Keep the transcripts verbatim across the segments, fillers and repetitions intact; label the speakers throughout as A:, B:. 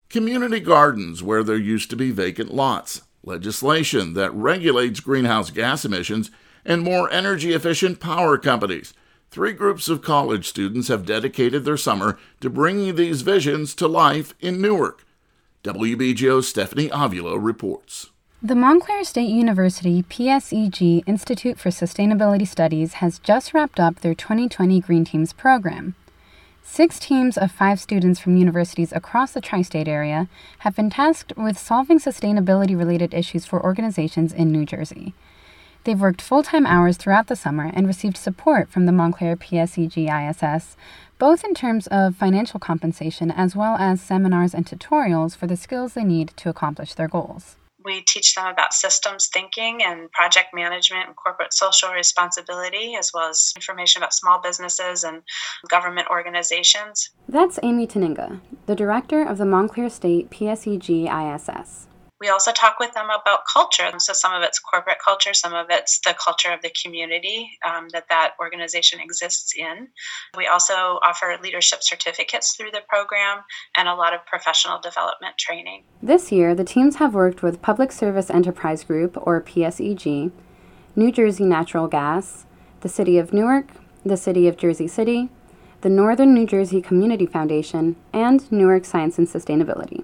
A: community gardens where there used to be vacant lots, legislation that regulates greenhouse gas emissions, and more energy-efficient power companies. Three groups of college students have dedicated their summer to bringing these visions to life in Newark. W B G O's Stephanie Avulo reports.
B: The Montclair State University P S E G Institute for Sustainability Studies has just wrapped up their twenty twenty Green Teams program. Six teams of five students from universities across the tri-state area have been tasked with solving sustainability-related issues for organizations in New Jersey. They've worked full-time hours throughout the summer and received support from the Montclair P S E G I S S, both in terms of financial compensation as well as seminars and tutorials for the skills they need to accomplish their goals.
C: We teach them about systems thinking and project management and corporate social responsibility, as well as information about small businesses and government organizations.
B: That's Amy Taninga, the director of the Montclair State P S E G I S S.
C: We also talk with them about culture. So some of it's corporate culture, some of it's the culture of the community um, that that organization exists in. We also offer leadership certificates through the program and a lot of professional development training.
B: This year, the teams have worked with Public Service Enterprise Group, or P S E G, New Jersey Natural Gas, the City of Newark, the City of Jersey City, the Northern New Jersey Community Foundation, and Newark Science and Sustainability.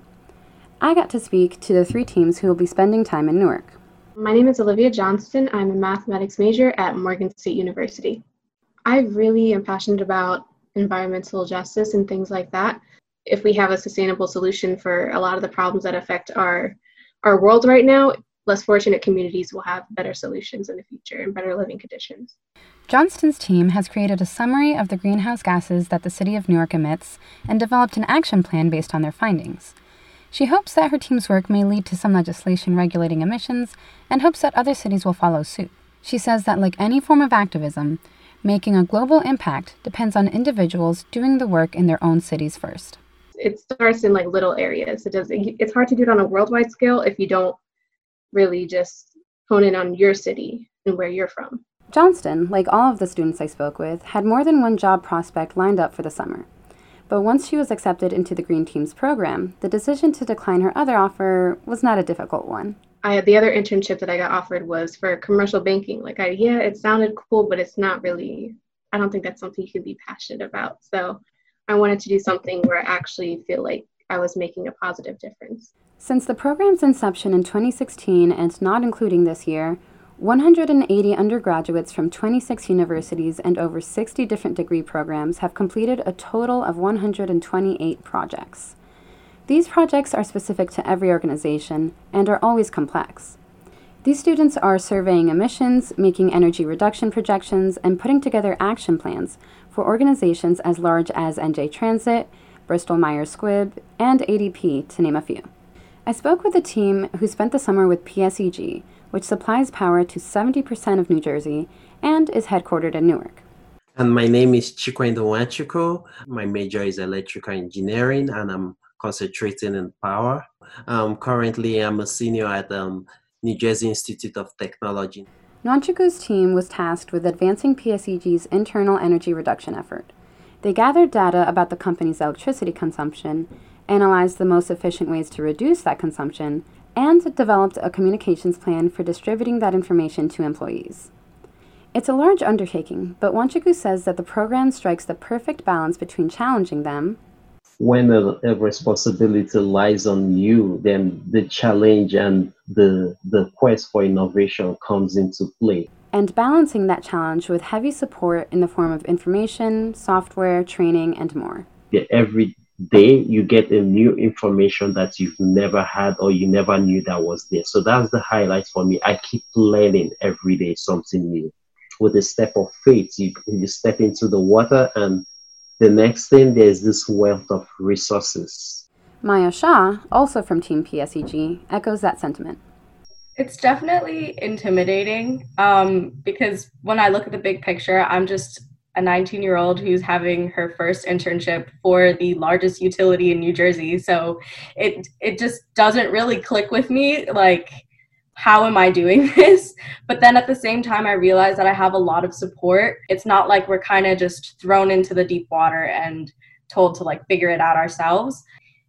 B: I got to speak to the three teams who will be spending time in Newark.
D: My name is Olivia Johnston. I'm a mathematics major at Morgan State University. I really am passionate about environmental justice and things like that. If we have a sustainable solution for a lot of the problems that affect our, our world right now, less fortunate communities will have better solutions in the future and better living conditions.
B: Johnston's team has created a summary of the greenhouse gases that the City of Newark emits and developed an action plan based on their findings. She hopes that her team's work may lead to some legislation regulating emissions and hopes that other cities will follow suit. She says that, like any form of activism, making a global impact depends on individuals doing the work in their own cities first.
D: It starts in like little areas. It does. It's hard to do it on a worldwide scale if you don't really just hone in on your city and where you're from.
B: Johnston, like all of the students I spoke with, had more than one job prospect lined up for the summer. But once she was accepted into the Green Teams program, the decision to decline her other offer was not a difficult one.
D: I had the other internship that I got offered was for commercial banking. Like, I, yeah, it sounded cool, but it's not really, I don't think that's something you can be passionate about. So I wanted to do something where I actually feel like I was making a positive difference.
B: Since the program's inception in twenty sixteen and not including this year, one hundred eighty undergraduates from twenty-six universities and over sixty different degree programs have completed a total of one hundred twenty-eight projects. These projects are specific to every organization and are always complex. These students are surveying emissions, making energy reduction projections, and putting together action plans for organizations as large as N J Transit, Bristol-Myers Squibb, and A D P, to name a few. I spoke with a team who spent the summer with P S E G, which supplies power to seventy percent of New Jersey and is headquartered in Newark.
E: And my name is Chikwendo Nwachukwu. My major is electrical engineering, and I'm concentrating in power. Um, currently, I'm a senior at um, New Jersey Institute of Technology.
B: Nwanchukwu's team was tasked with advancing P S E G's internal energy reduction effort. They gathered data about the company's electricity consumption, analyzed the most efficient ways to reduce that consumption, and developed a communications plan for distributing that information to employees. It's a large undertaking, but Nwachukwu says that the program strikes the perfect balance between challenging them.
E: When a, a responsibility lies on you, then the challenge and the, the quest for innovation comes into play.
B: And balancing that challenge with heavy support in the form of information, software, training, and more.
E: Yeah, every day you get a new information that you've never had or you never knew that was there. So that's the highlight for me. I keep learning every day something new. With a step of faith, you, you step into the water, and the next thing, there's this wealth of resources.
B: Maya Shah, also from Team P S E G, echoes that sentiment.
F: It's definitely intimidating um, because when I look at the big picture, I'm just a nineteen-year-old who's having her first internship for the largest utility in New Jersey. So it it just doesn't really click with me, like, how am I doing this? But then at the same time, I realize that I have a lot of support. It's not like we're kind of just thrown into the deep water and told to like figure it out ourselves.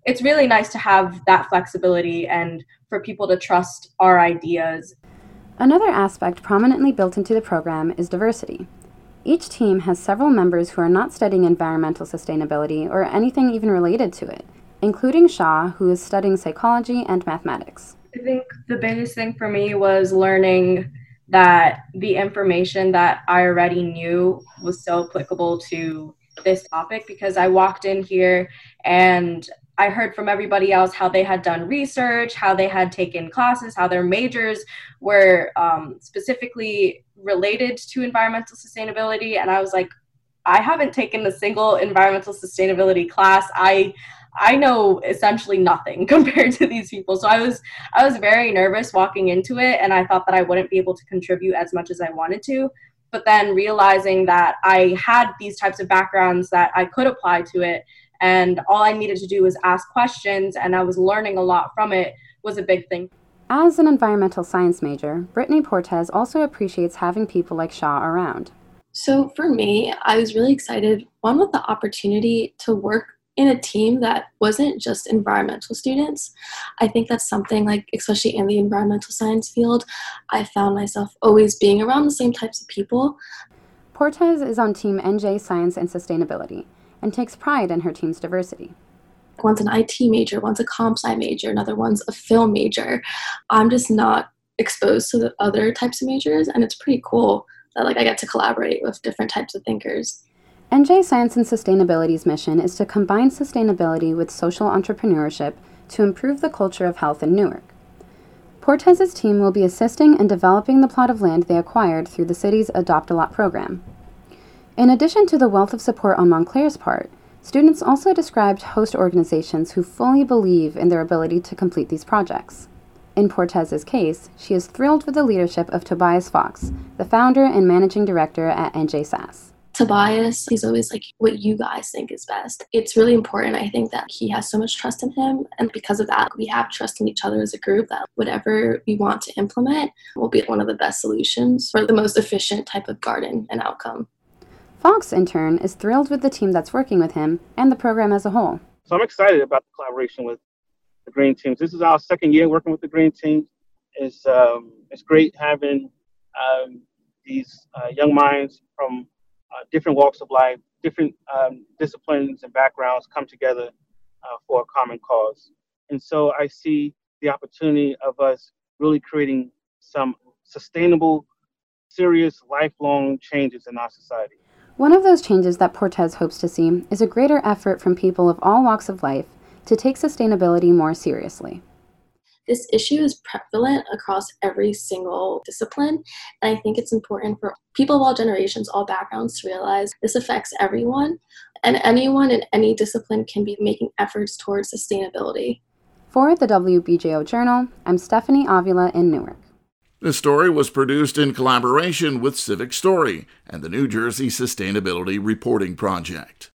F: it's really nice to have that flexibility and for people to trust our ideas.
B: Another aspect prominently built into the program is diversity. Each team has several members who are not studying environmental sustainability or anything even related to it, including Shaw, who is studying psychology and mathematics.
F: I think the biggest thing for me was learning that the information that I already knew was so applicable to this topic, because I walked in here and I heard from everybody else how they had done research, how they had taken classes, how their majors were um, specifically related to environmental sustainability. And I was like, I haven't taken a single environmental sustainability class. I I know essentially nothing compared to these people. So I was I was very nervous walking into it, and I thought that I wouldn't be able to contribute as much as I wanted to. But then realizing that I had these types of backgrounds that I could apply to it, and all I needed to do was ask questions, and I was learning a lot from it, was a big thing.
B: As an environmental science major, Brittany Portes also appreciates having people like Shaw around.
G: So for me, I was really excited, one, with the opportunity to work in a team that wasn't just environmental students. I think that's something, like, especially in the environmental science field, I found myself always being around the same types of people.
B: Portes is on Team N J Science and Sustainability and takes pride in her team's diversity.
G: One's an I T major, one's a comp sci major, another one's a film major. I'm just not exposed to the other types of majors, and it's pretty cool that, like, I get to collaborate with different types of thinkers.
B: N J Science and Sustainability's mission is to combine sustainability with social entrepreneurship to improve the culture of health in Newark. Portes' team will be assisting in developing the plot of land they acquired through the city's Adopt a Lot program. In addition to the wealth of support on Montclair's part, students also described host organizations who fully believe in their ability to complete these projects. In Portes' case, she is thrilled with the leadership of Tobias Fox, the founder and managing director at N J S A S.
G: Tobias, he's always like, what you guys think is best. It's really important, I think, that he has so much trust in him. And because of that, we have trust in each other as a group that whatever we want to implement will be one of the best solutions for the most efficient type of garden and outcome.
B: Fox, in turn, is thrilled with the team that's working with him and the program as a whole.
H: So I'm excited about the collaboration with the Green Teams. This is our second year working with the Green Teams. It's, um, it's great having um, these uh, young minds from Uh, different walks of life, different um, disciplines and backgrounds come together uh, for a common cause. And so I see the opportunity of us really creating some sustainable, serious, lifelong changes in our society.
B: One of those changes that Portes hopes to see is a greater effort from people of all walks of life to take sustainability more seriously.
G: This issue is prevalent across every single discipline, and I think it's important for people of all generations, all backgrounds, to realize this affects everyone, and anyone in any discipline can be making efforts towards sustainability.
B: For the W B J O Journal, I'm Stephanie Avila in Newark.
A: This story was produced in collaboration with Civic Story and the New Jersey Sustainability Reporting Project.